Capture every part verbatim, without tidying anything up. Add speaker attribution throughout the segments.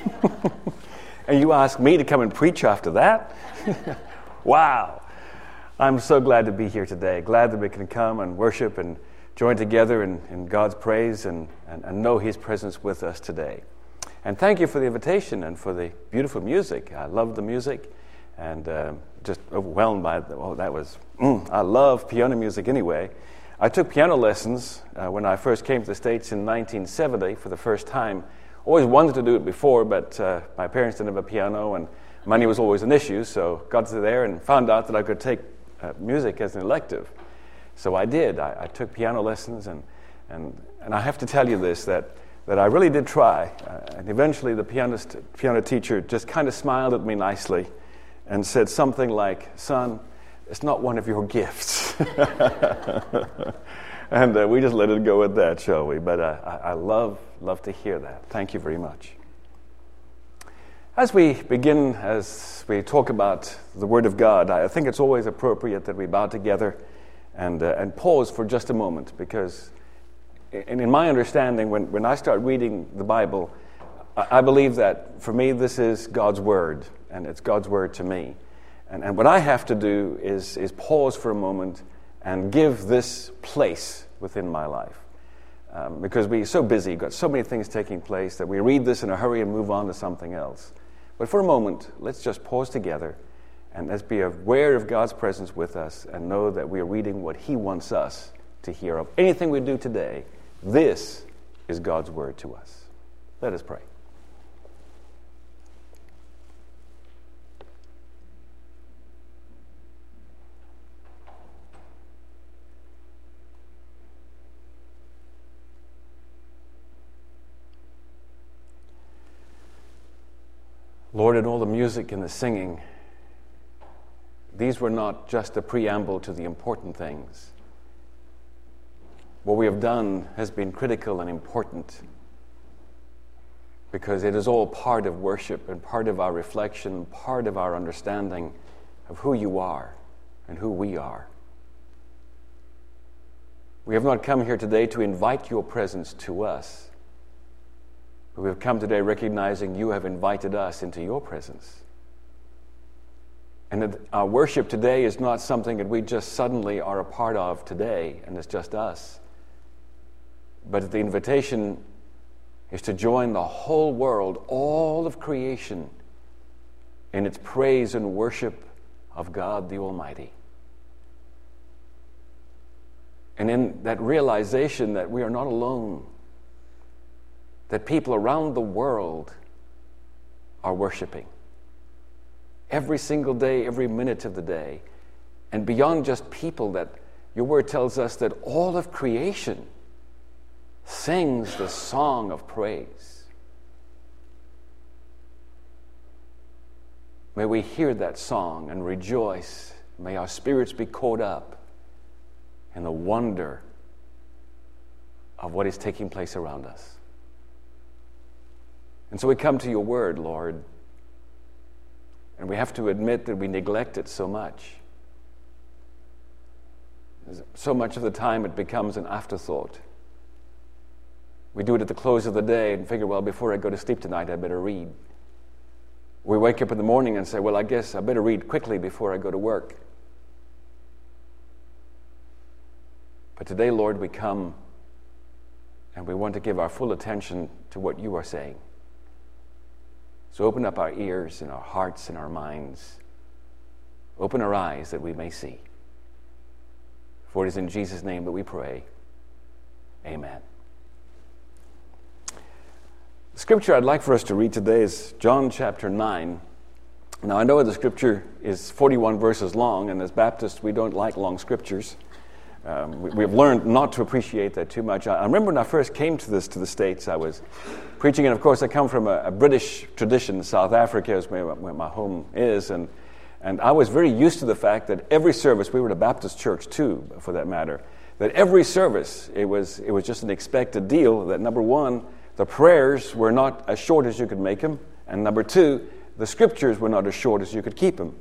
Speaker 1: And you ask me to come and preach after that? Wow. I'm so glad to be here today. Glad that we can come and worship and join together in, in God's praise and, and, and know His presence with us today. And thank you for the invitation and for the beautiful music. I love the music and uh, just overwhelmed by it. Oh, that was, mm, I love piano music anyway. I took piano lessons uh, when I first came to the States in nineteen seventy for the first time. Always wanted to do it before, but uh, my parents didn't have a piano and money was always an issue, so got to there and found out that I could take uh, music as an elective. So I did. I, I took piano lessons, and, and and I have to tell you this, that, that I really did try. Uh, and eventually the pianist, piano teacher just kind of smiled at me nicely and said something like, "Son, it's not one of your gifts." And uh, we just let it go at that, shall we? But uh, I, I love, love to hear that. Thank you very much. As we begin, as we talk about the Word of God, I think it's always appropriate that we bow together and uh, and pause for just a moment, because in, in my understanding, when, when I start reading the Bible, I, I believe that for me this is God's Word, and it's God's Word to me. And, and what I have to do is, is pause for a moment and give this place within my life. Um, because we're so busy, got so many things taking place, that we read this in a hurry and move on to something else. But for a moment, let's just pause together and let's be aware of God's presence with us and know that we are reading what He wants us to hear of. Anything we do today, this is God's Word to us. Let us pray. Lord, in all the music and the singing, these were not just a preamble to the important things. What we have done has been critical and important, because it is all part of worship and part of our reflection, part of our understanding of who You are and who we are. We have not come here today to invite Your presence to us. We have come today recognizing You have invited us into Your presence. And that our worship today is not something that we just suddenly are a part of today and it's just us. But the invitation is to join the whole world, all of creation, in its praise and worship of God the Almighty. And in that realization that we are not alone, that people around the world are worshiping every single day, every minute of the day. And beyond just people, that Your Word tells us that all of creation sings the song of praise. May we hear that song and rejoice. May our spirits be caught up in the wonder of what is taking place around us. And so we come to Your Word, Lord, and we have to admit that we neglect it so much. So much of the time it becomes an afterthought. We do it at the close of the day and figure, well, before I go to sleep tonight, I better read. We wake up in the morning and say, well, I guess I better read quickly before I go to work. But today, Lord, we come and we want to give our full attention to what You are saying. So open up our ears and our hearts and our minds. Open our eyes that we may see. For it is in Jesus' name that we pray. Amen. The scripture I'd like for us to read today is John chapter nine. Now, I know the scripture is forty-one verses long, and as Baptists, we don't like long scriptures. Um, we, we've learned not to appreciate that too much. I, I remember when I first came to this to the States, I was preaching, and of course I come from a, a British tradition. South Africa is where, where my home is, and and I was very used to the fact that every service, we were at a Baptist church too, for that matter, that every service, it was it was just an expected deal that, number one, the prayers were not as short as you could make them, and number two, the scriptures were not as short as you could keep them.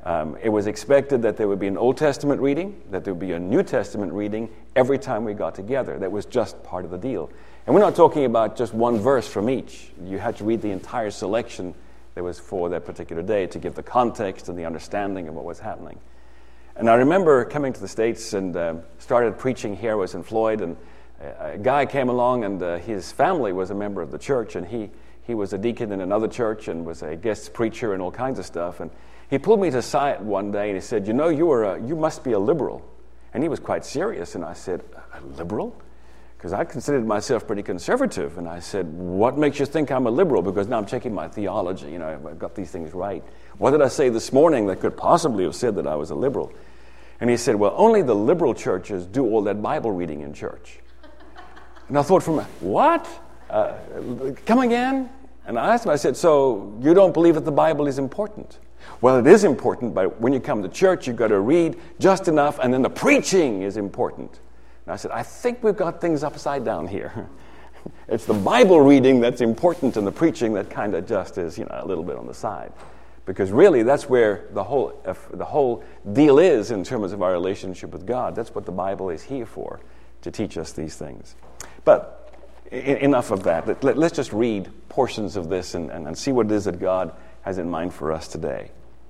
Speaker 1: Um, it was expected that there would be an Old Testament reading, that there would be a New Testament reading every time we got together. That was just part of the deal. And we're not talking about just one verse from each. You had to read the entire selection that was for that particular day to give the context and the understanding of what was happening. And I remember coming to the States and uh, started preaching here. I was in Floyd, and a guy came along, and uh, his family was a member of the church, and he, he was a deacon in another church and was a guest preacher and all kinds of stuff. And he pulled me to the side one day, and he said, you know, you, are a, you must be a liberal. And he was quite serious, and I said, a liberal? Because I considered myself pretty conservative. And I said, what makes you think I'm a liberal? Because now I'm checking my theology. You know, I've got these things right. What did I say this morning that could possibly have said that I was a liberal? And he said, well, only the liberal churches do all that Bible reading in church. And I thought from, what? Uh, come again? And I asked him, I said, so you don't believe that the Bible is important? Well, it is important, but when you come to church, you've got to read just enough, and then the preaching is important. And I said, I think we've got things upside down here. It's the Bible reading that's important, and the preaching that kind of just is, you know, a little bit on the side. Because really, that's where the whole uh, the whole deal is in terms of our relationship with God. That's what the Bible is here for, to teach us these things. But I- enough of that. Let, let, let's just read portions of this and, and, and see what it is that God has in mind for us today.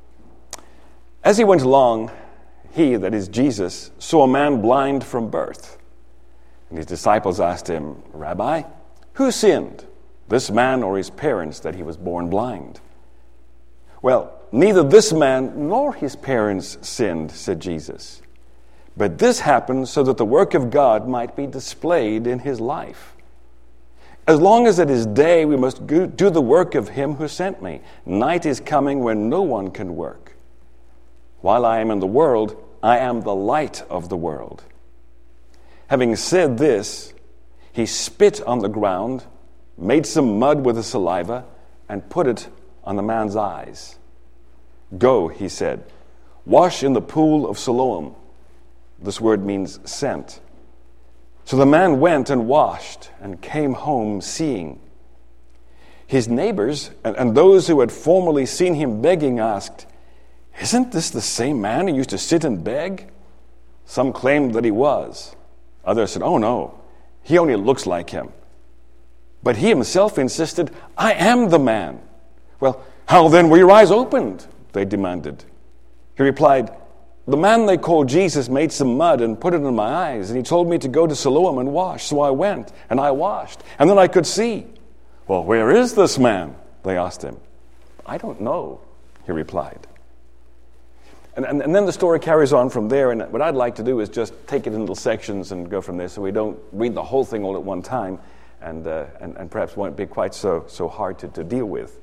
Speaker 1: As he went along, he, that is Jesus, saw a man blind from birth. And his disciples asked him, Rabbi, who sinned, this man or his parents, that he was born blind? Well, neither this man nor his parents sinned, said Jesus. But this happened so that the work of God might be displayed in his life. As long as it is day, we must do the work of him who sent me. Night is coming when no one can work. While I am in the world, I am the light of the world. Having said this, he spit on the ground, made some mud with the saliva, and put it on the man's eyes. Go, he said, wash in the pool of Siloam. This word means sent. So the man went and washed and came home seeing. His neighbors and, and those who had formerly seen him begging asked, Isn't this the same man who used to sit and beg? Some claimed that he was. Others said, Oh no, he only looks like him. But he himself insisted, I am the man. Well, how then were your eyes opened? They demanded. He replied, The man they called Jesus made some mud and put it in my eyes, and he told me to go to Siloam and wash. So I went, and I washed, and then I could see. Well, where is this man? They asked him. I don't know, he replied. And, and, and then the story carries on from there, and what I'd like to do is just take it in little sections and go from there so we don't read the whole thing all at one time, and uh, and, and perhaps won't be quite so, so hard to, to deal with.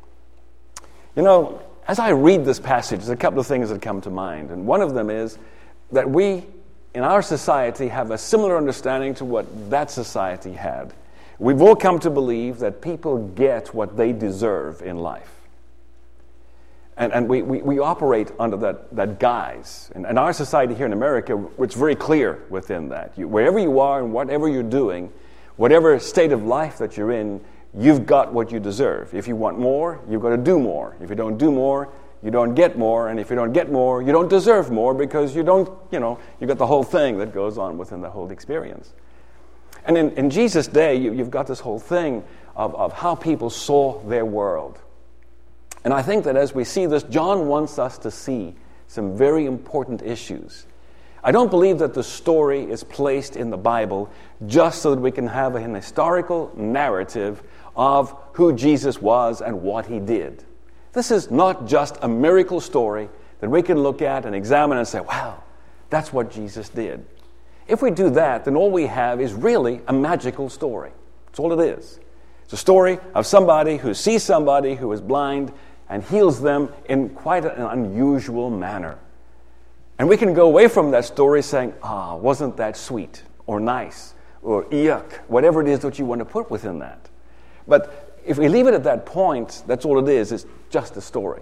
Speaker 1: You know, as I read this passage, there's a couple of things that come to mind, and one of them is that we, in our society, have a similar understanding to what that society had. We've all come to believe that people get what they deserve in life. And, and we, we, we operate under that, that guise. And, and our society here in America, it's very clear within that. You, wherever you are and whatever you're doing, whatever state of life that you're in, you've got what you deserve. If you want more, you've got to do more. If you don't do more, you don't get more. And if you don't get more, you don't deserve more because you don't, you know, you've got the whole thing that goes on within the whole experience. And in, in Jesus' day, you, you've got this whole thing of, of how people saw their world. And I think that as we see this, John wants us to see some very important issues. I don't believe that the story is placed in the Bible just so that we can have an historical narrative of who Jesus was and what he did. This is not just a miracle story that we can look at and examine and say, wow, that's what Jesus did. If we do that, then all we have is really a magical story. That's all it is. It's a story of somebody who sees somebody who is blind and heals them in quite an unusual manner. And we can go away from that story saying, ah, wasn't that sweet or nice or yuck, whatever it is that you want to put within that. But if we leave it at that point, that's all it is. It's just a story.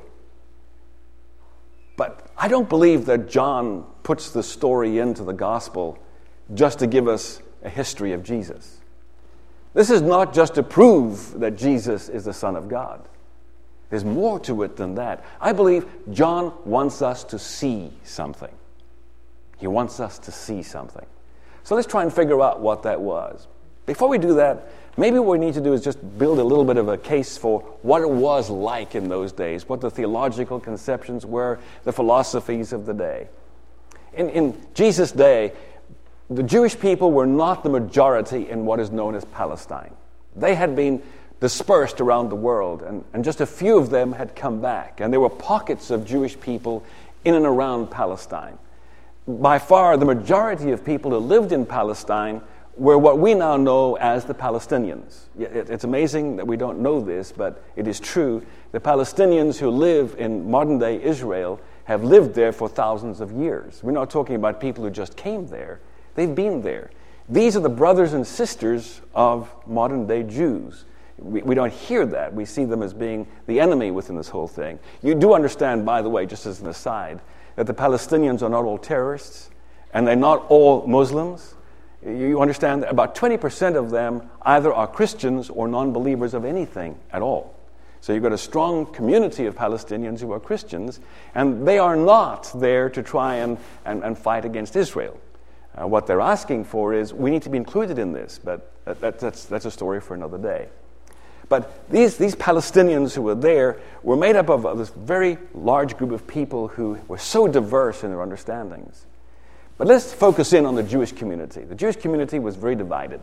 Speaker 1: But I don't believe that John puts the story into the gospel just to give us a history of Jesus. This is not just to prove that Jesus is the Son of God. There's more to it than that. I believe John wants us to see something. He wants us to see something. So let's try and figure out what that was. Before we do that, maybe what we need to do is just build a little bit of a case for what it was like in those days, what the theological conceptions were, the philosophies of the day. In, in Jesus' day, the Jewish people were not the majority in what is known as Palestine. They had been dispersed around the world, and, and just a few of them had come back. And there were pockets of Jewish people in and around Palestine. By far, the majority of people who lived in Palestine were what we now know as the Palestinians. It's amazing that we don't know this, but it is true. The Palestinians who live in modern-day Israel have lived there for thousands of years. We're not talking about people who just came there. They've been there. These are the brothers and sisters of modern-day Jews. We, we don't hear that. We see them as being the enemy within this whole thing. You do understand, by the way, just as an aside, that the Palestinians are not all terrorists, and they're not all Muslims. You understand that about twenty percent of them either are Christians or non-believers of anything at all. So you've got a strong community of Palestinians who are Christians, and they are not there to try and, and, and fight against Israel. Uh, what they're asking for is, we need to be included in this, but that, that, that's, that's a story for another day. But these, these Palestinians who were there were made up of this very large group of people who were so diverse in their understandings. But let's focus in on the Jewish community. The Jewish community was very divided.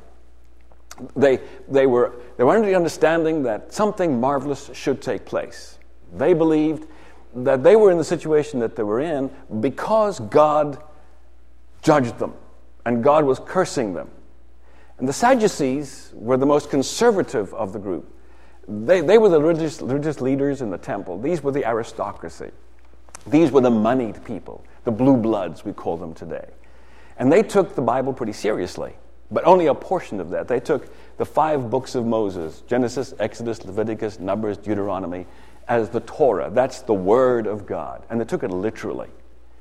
Speaker 1: They, they, were, they were under the understanding that something marvelous should take place. They believed that they were in the situation that they were in because God judged them, and God was cursing them. And the Sadducees were the most conservative of the group. They, they were the religious, religious leaders in the temple. These were the aristocracy. These were the moneyed people, the blue bloods, we call them today. And they took the Bible pretty seriously, but only a portion of that. They took the five books of Moses, Genesis, Exodus, Leviticus, Numbers, Deuteronomy, as the Torah. That's the Word of God. And they took it literally.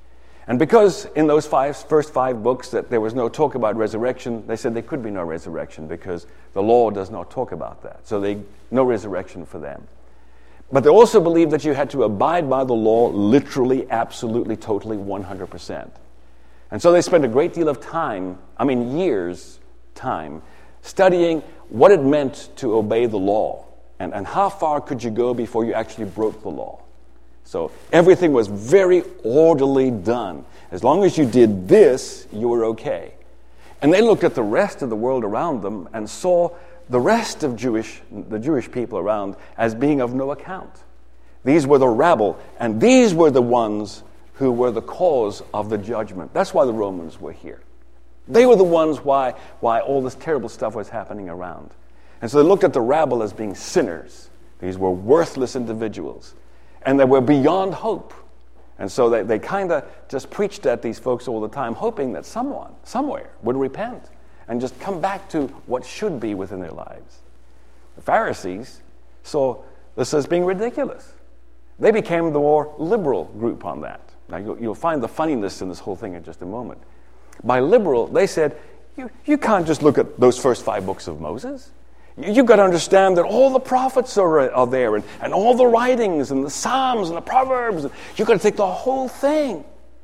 Speaker 1: And because in those five, first five books that there was no talk about resurrection, they said there could be no resurrection because the law does not talk about that. So they, no resurrection for them. But they also believed that you had to abide by the law literally, absolutely, totally, one hundred percent. And so they spent a great deal of time, I mean years' time, studying what it meant to obey the law and, and how far could you go before you actually broke the law. So everything was very orderly done. As long as you did this, you were okay. And they looked at the rest of the world around them and saw the rest of Jewish, the Jewish people around as being of no account. These were the rabble, and these were the ones who were the cause of the judgment. That's why the Romans were here. They were the ones why, why all this terrible stuff was happening around. And so they looked at the rabble as being sinners. These were worthless individuals. And they were beyond hope. And so they, they kind of just preached at these folks all the time, hoping that someone, somewhere, would repent and just come back to what should be within their lives. The Pharisees saw this as being ridiculous. They became the more liberal group on that. Now, you'll, you'll find the funniness in this whole thing in just a moment. By liberal, they said, you, you can't just look at those first five books of Moses. You've got to understand that all the prophets are, are there, and, and all the writings, and the Psalms, and the Proverbs. You've got to take the whole thing,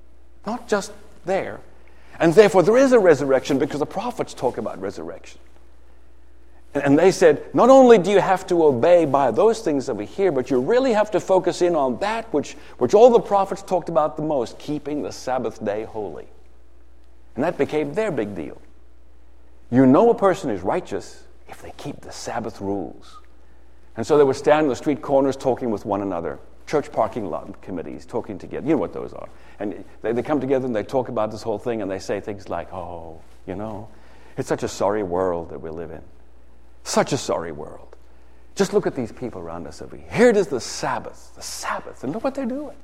Speaker 1: not just there. And therefore, there is a resurrection because the prophets talk about resurrection. And, and they said, not only do you have to obey by those things over here, but you really have to focus in on that which, which all the prophets talked about the most, keeping the Sabbath day holy. And that became their big deal. You know a person is righteous if they keep the Sabbath rules. And so they would stand on the street corners talking with one another, church parking lot committees talking together. You know what those are. And they, they come together and they talk about this whole thing and they say things like, oh, you know, it's such a sorry world that we live in. Such a sorry world. Just look at these people around us over here. Here it is, the Sabbath, the Sabbath, and look what they're doing.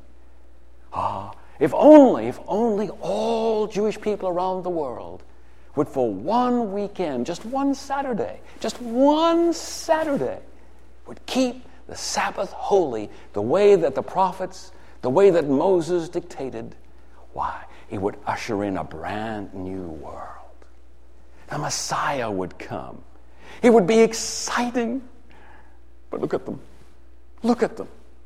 Speaker 1: Ah, if only, if only all Jewish people around the world would for one weekend, just one Saturday, just one Saturday, would keep the Sabbath holy the way that the prophets, the way that Moses dictated. Why? He would usher in a brand new world. The Messiah would come. It would be exciting. But look at them. Look at them.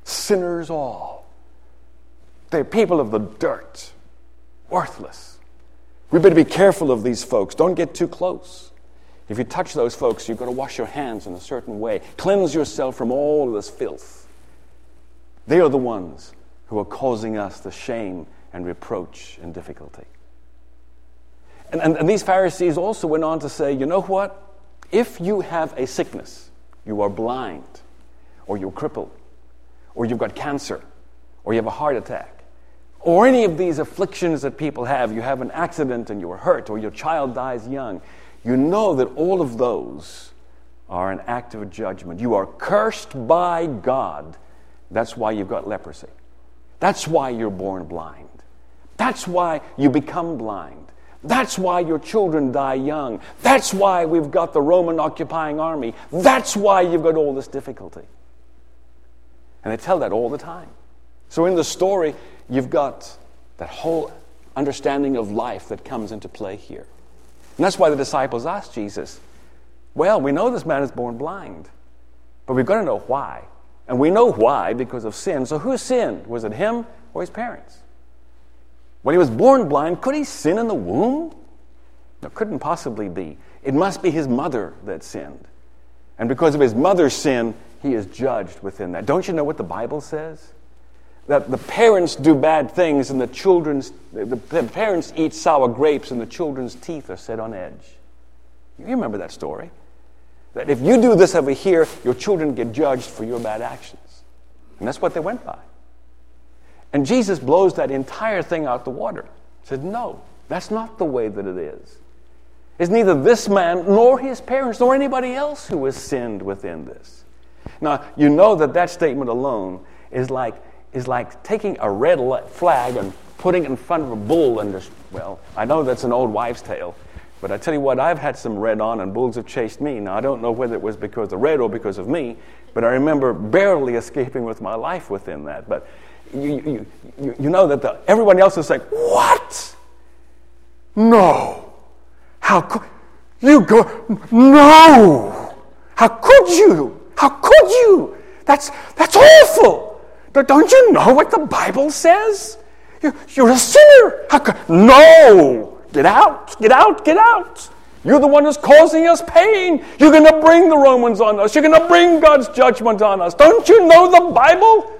Speaker 1: sinners all. They're people of the dirt, worthless. We better be careful of these folks. Don't get too close. If you touch those folks, you've got to wash your hands in a certain way. Cleanse yourself from all of this filth. They are the ones who are causing us the shame and reproach and difficulty. And, and, and these Pharisees also went on to say, you know what? If you have a sickness, you are blind, or you're crippled, or you've got cancer, or you have a heart attack, or any of these afflictions that people have, you have an accident and you're hurt, or your child dies young, you know that all of those are an act of judgment. You are cursed by God. That's why you've got leprosy. That's why you're born blind. That's why you become blind. That's why your children die young. That's why we've got the Roman occupying army. That's why you've got all this difficulty. And they tell that all the time. So in the story, you've got that whole understanding of life that comes into play here. And that's why the disciples asked Jesus, well, we know this man is born blind, but we've got to know why. And we know why because of sin. So who sinned? Was it him or his parents? When he was born blind, could he sin in the womb? No, couldn't possibly be. It must be his mother that sinned. And because of his mother's sin, he is judged within that. Don't you know what the Bible says? That the parents do bad things and the children's, the, the parents eat sour grapes and the children's teeth are set on edge. You remember that story? That if you do this over here, your children get judged for your bad actions. And that's what they went by. And Jesus blows that entire thing out the water. He said, no, that's not the way that it is. It's neither this man nor his parents nor anybody else who has sinned within this. Now, you know that that statement alone is like is like taking a red flag and putting it in front of a bull and just, well, I know that's an old wives' tale, but I tell you what, I've had some red on and bulls have chased me. Now, I don't know whether it was because of red or because of me, but I remember barely escaping with my life within that. But you you, you, you know that the, everyone else is like, what? No. How could you go? No. How could you? How could you? That's that's awful. Don't you know what the Bible says? You're, you're a sinner. How could, no. Get out. Get out. Get out. You're the one who's causing us pain. You're going to bring the Romans on us. You're going to bring God's judgment on us. Don't you know the Bible?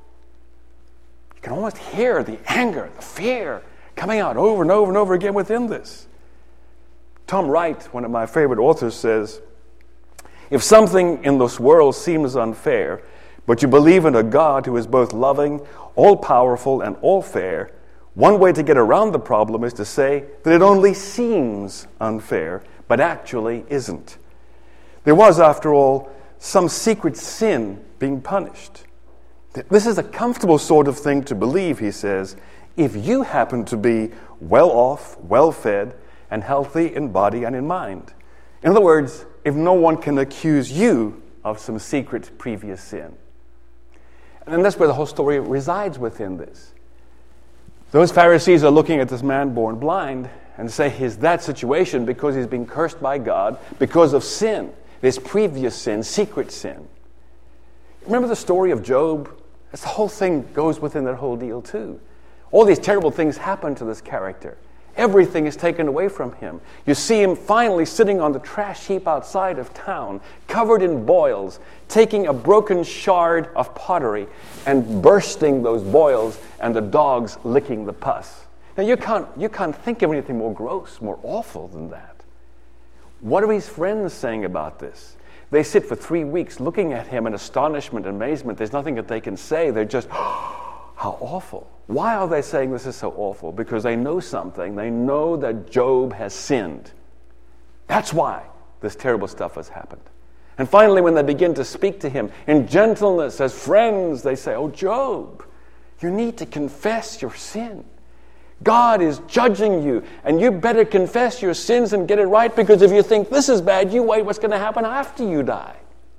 Speaker 1: You can almost hear the anger, the fear coming out over and over and over again within this. Tom Wright, one of my favorite authors, says, if something in this world seems unfair, but you believe in a God who is both loving, all-powerful, and all-fair, one way to get around the problem is to say that it only seems unfair, but actually isn't. There was, after all, some secret sin being punished. This is a comfortable sort of thing to believe, he says, if you happen to be well-off, well-fed, and healthy in body and in mind. In other words, if no one can accuse you of some secret previous sin. And that's where the whole story resides within this. Those Pharisees are looking at this man born blind and say he's that situation because he's been cursed by God because of sin, this previous sin, secret sin. Remember the story of Job? That's the whole thing goes within that whole deal too. All these terrible things happen to this character. Everything is taken away from him. You see him finally sitting on the trash heap outside of town, covered in boils, taking a broken shard of pottery and bursting those boils and the dogs licking the pus. Now you can't, you can't think of anything more gross, more awful than that. What are his friends saying about this? They sit for three weeks looking at him in astonishment and amazement. There's nothing that they can say. They're just, oh, how awful. Why are they saying this is so awful? Because they know something. They know that Job has sinned. That's why this terrible stuff has happened. And finally, when they begin to speak to him in gentleness as friends, they say, oh, Job, you need to confess your sin. God is judging you, and you better confess your sins and get it right, because if you think this is bad, you wait what's going to happen after you die.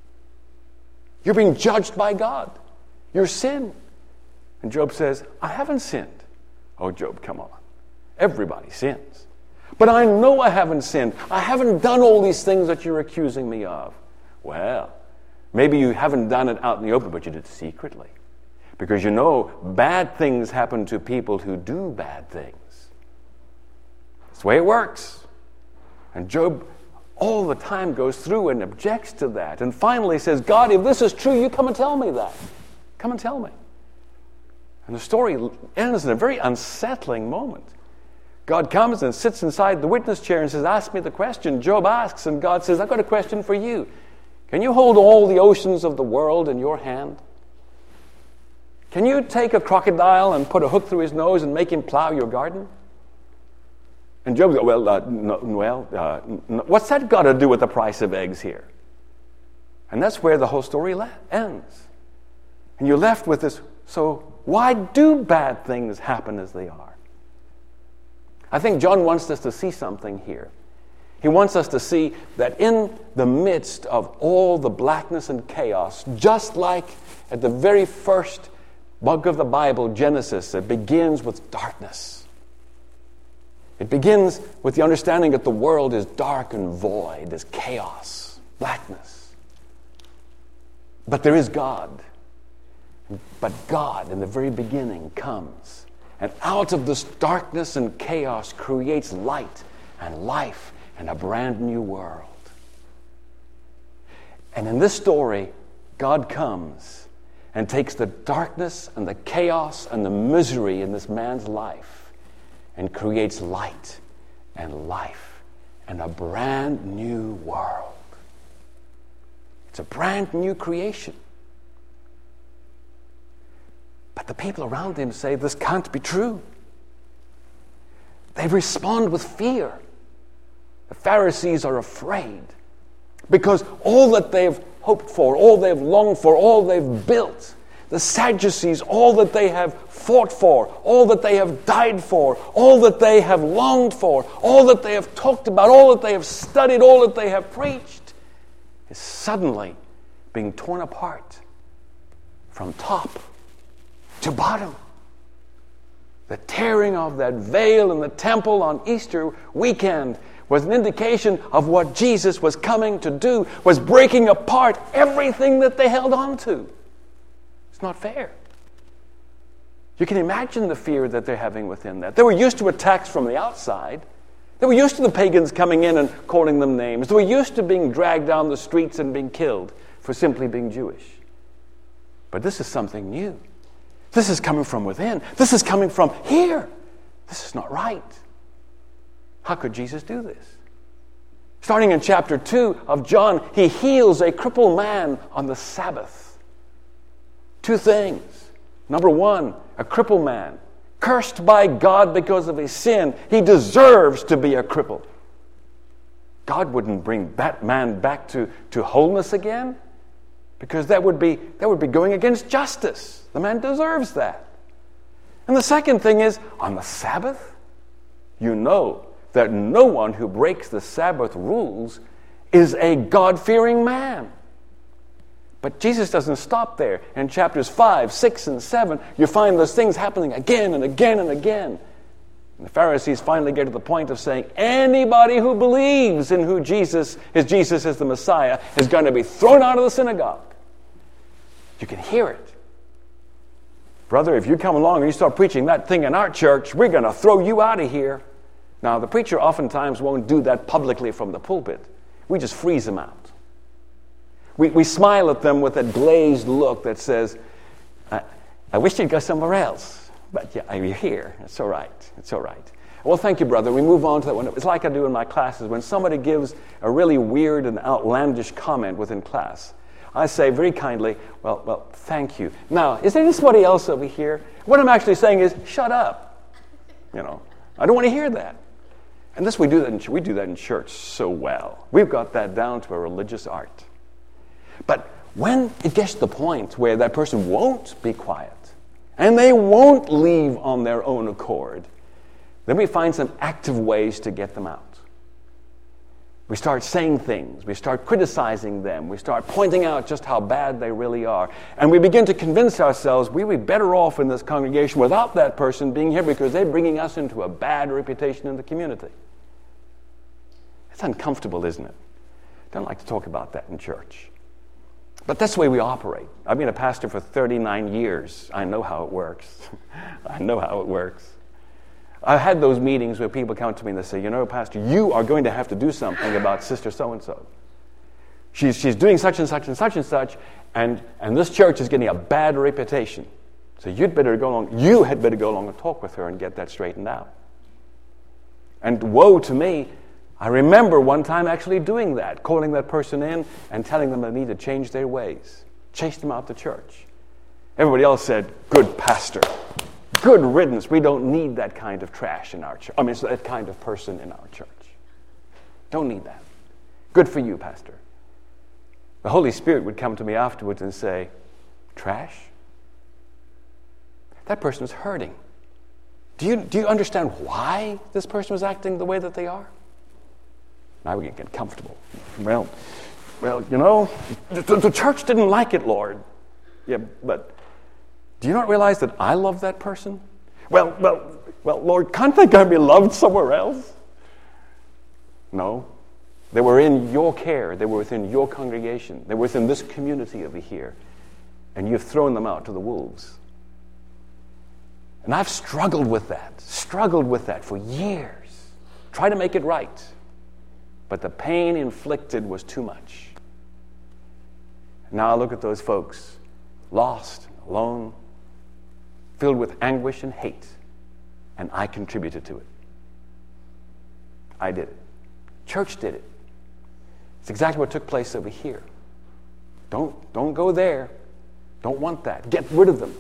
Speaker 1: You're being judged by God. Your sin. And Job says, I haven't sinned. Oh, Job, come on. Everybody sins. But I know I haven't sinned. I haven't done all these things that you're accusing me of. Well, maybe you haven't done it out in the open, but you did it secretly. Because you know, bad things happen to people who do bad things. That's the way it works. And Job all the time goes through and objects to that. And finally says, God, if this is true, you come and tell me that. Come and tell me. And the story ends in a very unsettling moment. God comes and sits inside the witness chair and says, ask me the question. Job asks, and God says, I've got a question for you. Can you hold all the oceans of the world in your hand? Can you take a crocodile and put a hook through his nose and make him plow your garden? And Job goes, well, uh, no, well uh, no. What's that got to do with the price of eggs here? And that's where the whole story le- ends. And you're left with this, so why do bad things happen as they are? I think John wants us to see something here. He wants us to see that in the midst of all the blackness and chaos, just like at the very first book of the Bible, Genesis, it begins with darkness. It begins with the understanding that the world is dark and void, is chaos, blackness. But there is God. But God, in the very beginning, comes, and out of this darkness and chaos creates light and life and a brand new world. And in this story, God comes and takes the darkness and the chaos and the misery in this man's life and creates light and life and a brand new world. It's a brand new creation. But the people around him say, this can't be true. They respond with fear. The Pharisees are afraid because all that they've hoped for, all they've longed for, all they've built, the Sadducees, all that they have fought for, all that they have died for, all that they have longed for, all that they have talked about, all that they have studied, all that they have preached, is suddenly being torn apart from top to bottom. The tearing of that veil in the temple on Easter weekend was an indication of what Jesus was coming to do, was breaking apart everything that they held on to. It's not fair. You can imagine the fear that they're having within that. They were used to attacks from the outside. They were used to the pagans coming in and calling them names. They were used to being dragged down the streets and being killed for simply being Jewish. But this is something new. This is coming from within. This is coming from here. This is not right. How could Jesus do this? Starting in chapter two of John, he heals a crippled man on the Sabbath. Two things. Number one, a crippled man, cursed by God because of his sin. He deserves to be a cripple. God wouldn't bring that man back to, to wholeness again, because that would be that would be going against justice. The man deserves that. And the second thing is, on the Sabbath, you know that no one who breaks the Sabbath rules is a God-fearing man. But Jesus doesn't stop there. In chapters five, six, and seven, you find those things happening again and again and again. And the Pharisees finally get to the point of saying, anybody who believes in who Jesus is, Jesus is the Messiah, is going to be thrown out of the synagogue. You can hear it. Brother, if you come along and you start preaching that thing in our church, we're going to throw you out of here. Now, the preacher oftentimes won't do that publicly from the pulpit. We just freeze them out. We, we smile at them with a glazed look that says, I, I wish you'd go somewhere else. But yeah, you're here. It's all right. It's all right. Well, thank you, brother. We move on to that one. It's like I do in my classes. When somebody gives a really weird and outlandish comment within class, I say very kindly, well, well, thank you. Now, is there somebody else over here? What I'm actually saying is, shut up. You know, I don't want to hear that. And this we do that in, we do that in church so well. We've got that down to a religious art. But when it gets to the point where that person won't be quiet and they won't leave on their own accord, then we find some active ways to get them out. We start saying things. We start criticizing them. We start pointing out just how bad they really are. And we begin to convince ourselves we'd be better off in this congregation without that person being here because they're bringing us into a bad reputation in the community. It's uncomfortable, isn't it? I don't like to talk about that in church. But that's the way we operate. I've been a pastor for thirty-nine years. I know how it works. I know how it works. I've had those meetings where people come to me and they say, you know, Pastor, you are going to have to do something about Sister so-and-so. She's, she's doing such and such and such and such, and, and this church is getting a bad reputation. So you'd better go along, you had better go along and talk with her and get that straightened out. And woe to me, I remember one time actually doing that, calling that person in and telling them they need to change their ways. Chased them out the church. Everybody else said, good pastor. Good riddance. We don't need that kind of trash in our church. I mean, it's that kind of person in our church. Don't need that. Good for you, pastor. The Holy Spirit would come to me afterwards and say, trash? That person is hurting. Do you, do you understand why this person was acting the way that they are? Now we can get comfortable. Well, well, you know, the, the church didn't like it, Lord. Yeah, but do you not realize that I love that person? Well, well, well, Lord, can't they go be loved somewhere else? No. They were in your care. They were within your congregation. They were within this community over here. And you've thrown them out to the wolves. And I've struggled with that, struggled with that for years. Try to make it right. But the pain inflicted was too much. Now I look at those folks, lost, alone, filled with anguish and hate, and I contributed to it. I did it. Church did it. It's exactly what took place over here. Don't, don't go there. Don't want that. Get rid of them.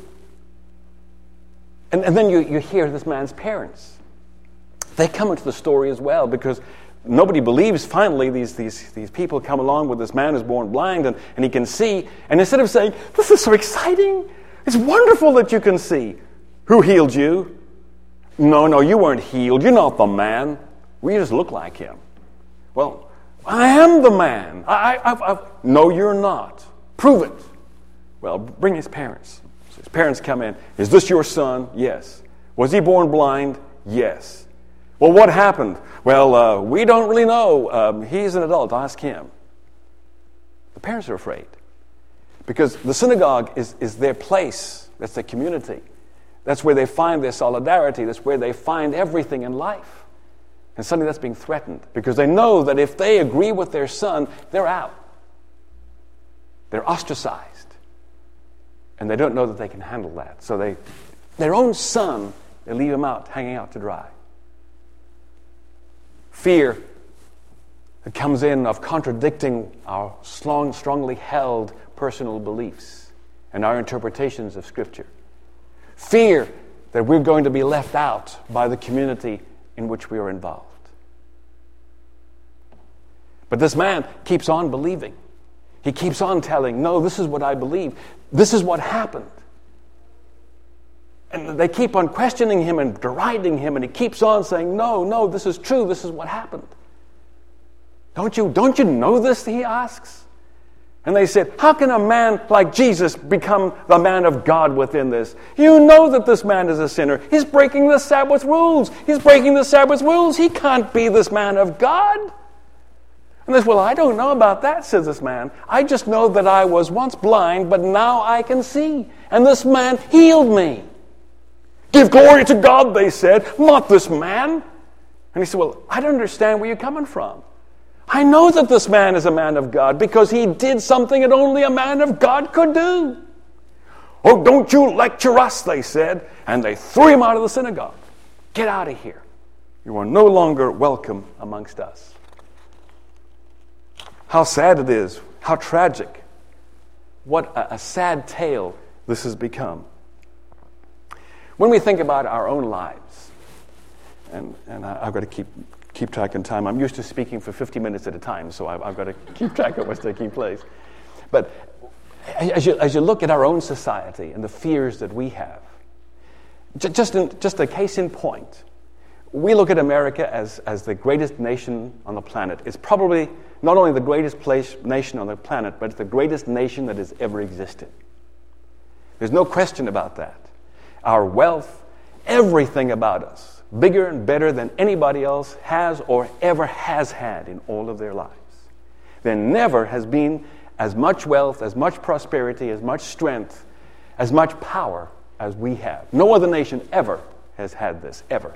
Speaker 1: And, and then you, you hear this man's parents. They come into the story as well because nobody believes finally these, these, these people come along with this man who's born blind and, and he can see. And instead of saying, this is so exciting, it's wonderful that you can see. Who healed you? No, no, you weren't healed. You're not the man. We just look like him. Well, I am the man. I, I, I, I, no, you're not. Prove it. Well, bring his parents. So his parents come in. Is this your son? Yes. Was he born blind? Yes. Well, what happened? Well, uh, we don't really know. Um, he's an adult. Ask him. The parents are afraid because the synagogue is, is their place. That's their community. That's where they find their solidarity. That's where they find everything in life. And suddenly that's being threatened because they know that if they agree with their son, they're out. They're ostracized. And they don't know that they can handle that. So they, their own son, they leave him out, hanging out to dry. Fear that comes in of contradicting our strong, strongly held personal beliefs and our interpretations of Scripture. Fear that we're going to be left out by the community in which we are involved. But this man keeps on believing. He keeps on telling, no, this is what I believe. This is what happened. And they keep on questioning him and deriding him, and he keeps on saying, no, no, this is true, this is what happened. Don't you, don't you know this, he asks? And they said, how can a man like Jesus become the man of God within this? You know that this man is a sinner. He's breaking the Sabbath rules. He's breaking the Sabbath rules. He can't be this man of God. And they said, well, I don't know about that, says this man. I just know that I was once blind, but now I can see. And this man healed me. Give glory to God, they said, not this man. And he said, well, I don't understand where you're coming from. I know that this man is a man of God because he did something that only a man of God could do. Oh, don't you lecture us, they said. And they threw him out of the synagogue. Get out of here. You are no longer welcome amongst us. How sad it is. How tragic. What a, a sad tale this has become. When we think about our own lives, and, and I, I've got to keep keep track of time. I'm used to speaking for fifty minutes at a time, so I've, I've got to keep track of what's taking place. But as you, as you look at our own society and the fears that we have, just, in, just a case in point, we look at America as, as the greatest nation on the planet. It's probably not only the greatest place, nation on the planet, but it's the greatest nation that has ever existed. There's no question about that. Our wealth, everything about us, bigger and better than anybody else has or ever has had in all of their lives. There never has been as much wealth, as much prosperity, as much strength, as much power as we have. No other nation ever has had this, ever.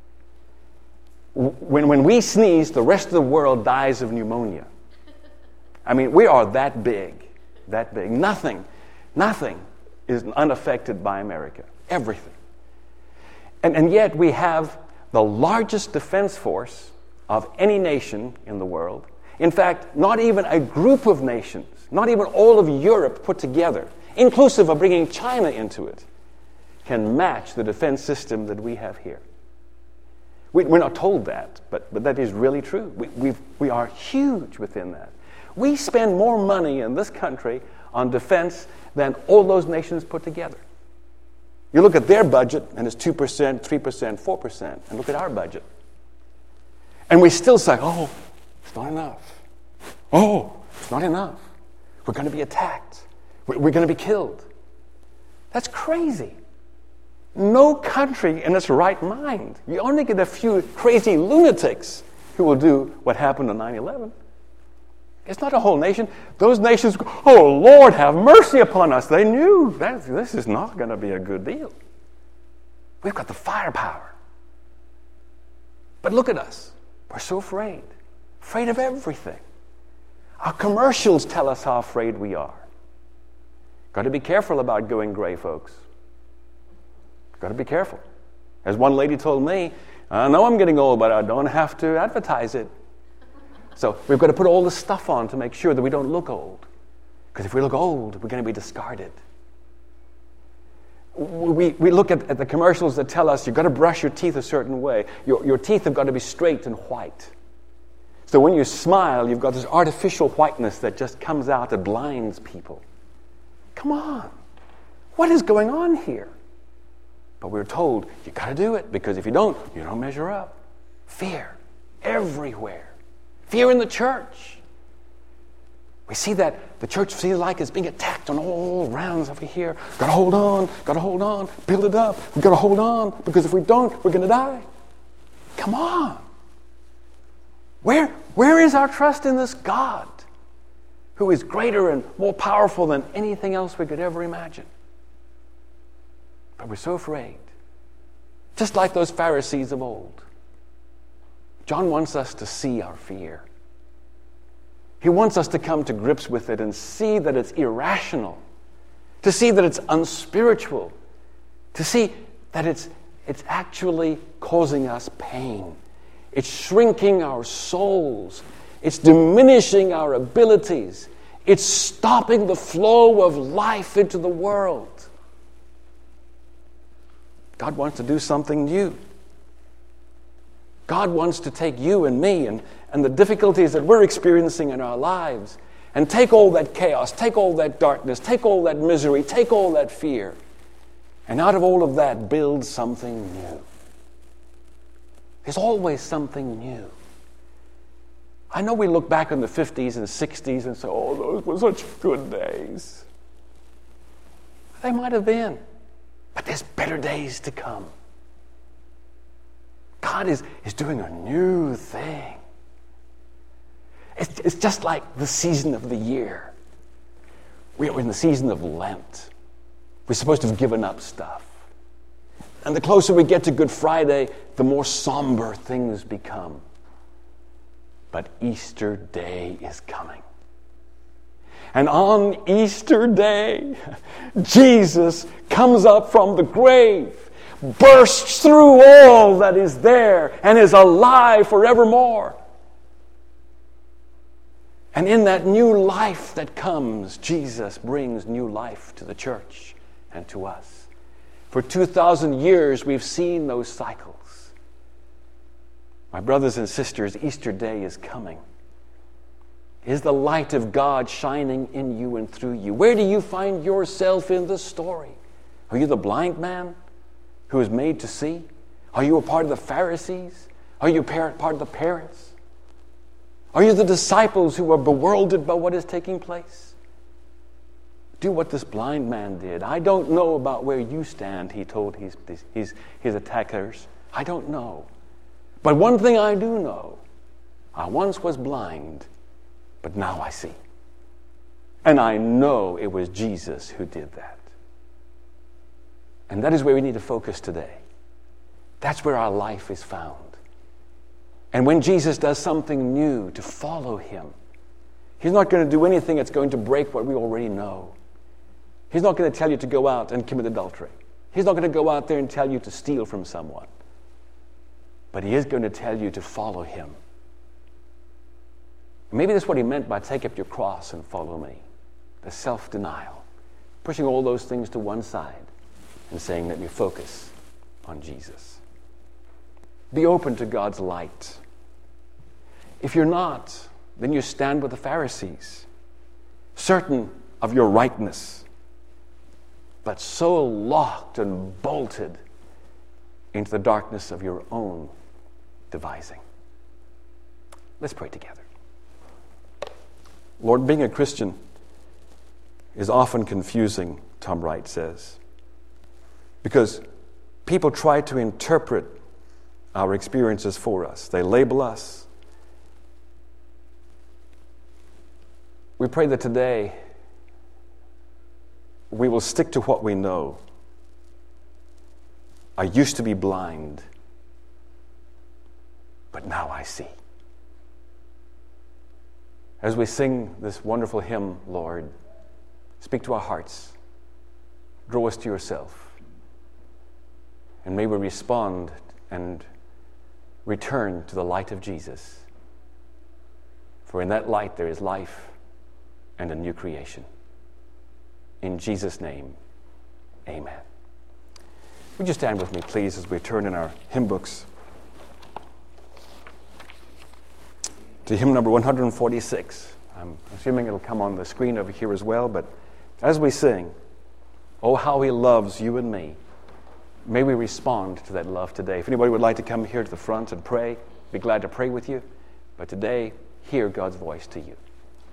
Speaker 1: When, when we sneeze, the rest of the world dies of pneumonia. I mean, we are that big, that big. Nothing, nothing is unaffected by America. Everything. And, and yet we have the largest defense force of any nation in the world. In fact, not even a group of nations, not even all of Europe put together, inclusive of bringing China into it, can match the defense system that we have here. We, we're not told that, but, but that is really true. We, we've, we are huge within that. We spend more money in this country on defense than all those nations put together. You look at their budget, and it's two percent, three percent, four percent, and look at our budget. And we still say, oh, it's not enough. Oh, it's not enough. We're going to be attacked. We're, we're going to be killed. That's crazy. No country in its right mind. You only get a few crazy lunatics who will do what happened on nine eleven. It's not a whole nation. Those nations go, oh, Lord, have mercy upon us. They knew that this is not going to be a good deal. We've got the firepower. But look at us. We're so afraid. Afraid of everything. Our commercials tell us how afraid we are. Got to be careful about going gray, folks. Got to be careful. As one lady told me, I know I'm getting old, but I don't have to advertise it. So we've got to put all this stuff on to make sure that we don't look old. Because if we look old, we're going to be discarded. We, we look at, at the commercials that tell us you've got to brush your teeth a certain way. Your, your teeth have got to be straight and white. So when you smile, you've got this artificial whiteness that just comes out that blinds people. Come on. What is going on here? But we're told, you got to do it, because if you don't, you don't measure up. Fear everywhere. Fear in the church. We see that the church feels like it's being attacked on all rounds over here. Got to hold on, got to hold on, build it up. We've got to hold on, because if we don't, we're going to die. Come on. Where, where is our trust in this God who is greater and more powerful than anything else we could ever imagine? But we're so afraid. Just like those Pharisees of old. John wants us to see our fear. He wants us to come to grips with it and see that it's irrational. To see that it's unspiritual. To see that it's, it's actually causing us pain. It's shrinking our souls. It's diminishing our abilities. It's stopping the flow of life into the world. God wants to do something new. God wants to take you and me and, and the difficulties that we're experiencing in our lives and take all that chaos, take all that darkness, take all that misery, take all that fear, and out of all of that build something new. There's always something new. I know we look back on the fifties and sixties and say, oh, those were such good days. They might have been. But there's better days to come. God is, is doing a new thing. It's, it's just like the season of the year. We're in the season of Lent. We're supposed to have given up stuff. And the closer we get to Good Friday, the more somber things become. But Easter Day is coming. And on Easter Day, Jesus comes up from the grave, bursts through all that is there, and is alive forevermore. And in that new life that comes, Jesus brings new life to the church and to us. For two thousand years, we've seen those cycles. My brothers and sisters, Easter Day is coming. Is the light of God shining in you and through you? Where do you find yourself in the story? Are you the blind man who is made to see? Are you a part of the Pharisees? Are you a part of the parents? Are you the disciples who are bewildered by what is taking place? Do what this blind man did. I don't know about where you stand, he told his, his, his attackers. I don't know. But one thing I do know, I once was blind, but now I see. And I know it was Jesus who did that. And that is where we need to focus today. That's where our life is found. And when Jesus does something new, to follow him. He's not going to do anything that's going to break what we already know. He's not going to tell you to go out and commit adultery. He's not going to go out there and tell you to steal from someone. But he is going to tell you to follow him. Maybe that's what he meant by take up your cross and follow me. The self-denial. Pushing all those things to one side and saying, let me focus on Jesus. Be open to God's light. If you're not, then you stand with the Pharisees, certain of your rightness, but so locked and bolted into the darkness of your own devising. Let's pray together. Lord, being a Christian is often confusing, Tom Wright says, because people try to interpret our experiences for us. They label us. We pray that today we will stick to what we know. I used to be blind, but now I see. As we sing this wonderful hymn, Lord, speak to our hearts. Draw us to yourself. And may we respond and return to the light of Jesus. For in that light there is life and a new creation. In Jesus' name, amen. Would you stand with me, please, as we turn in our hymn books to hymn number one forty-six. I'm assuming it'll come on the screen over here as well, but as we sing, oh, how he loves you and me, may we respond to that love today. If anybody would like to come here to the front and pray, be glad to pray with you. But today, hear God's voice to you.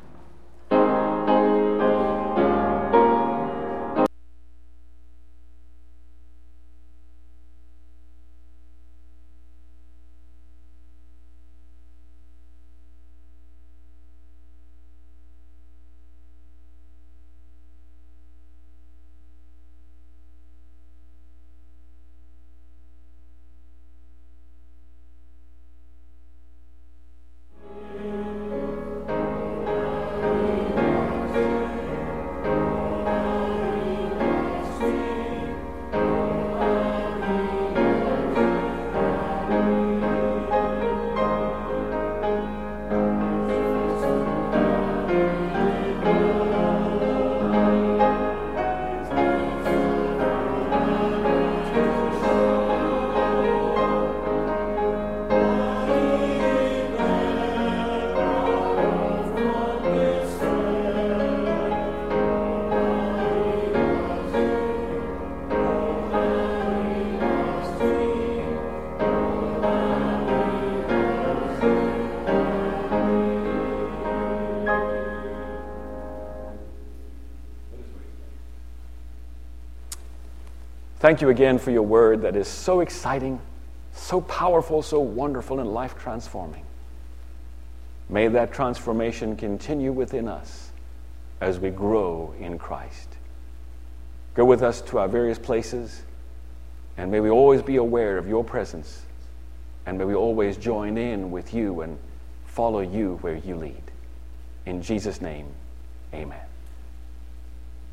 Speaker 1: Thank you again for your word that is so exciting, so powerful, so wonderful, and life-transforming. May that transformation continue within us as we grow in Christ. Go with us to our various places, and may we always be aware of your presence, and may we always join in with you and follow you where you lead. In Jesus' name, amen.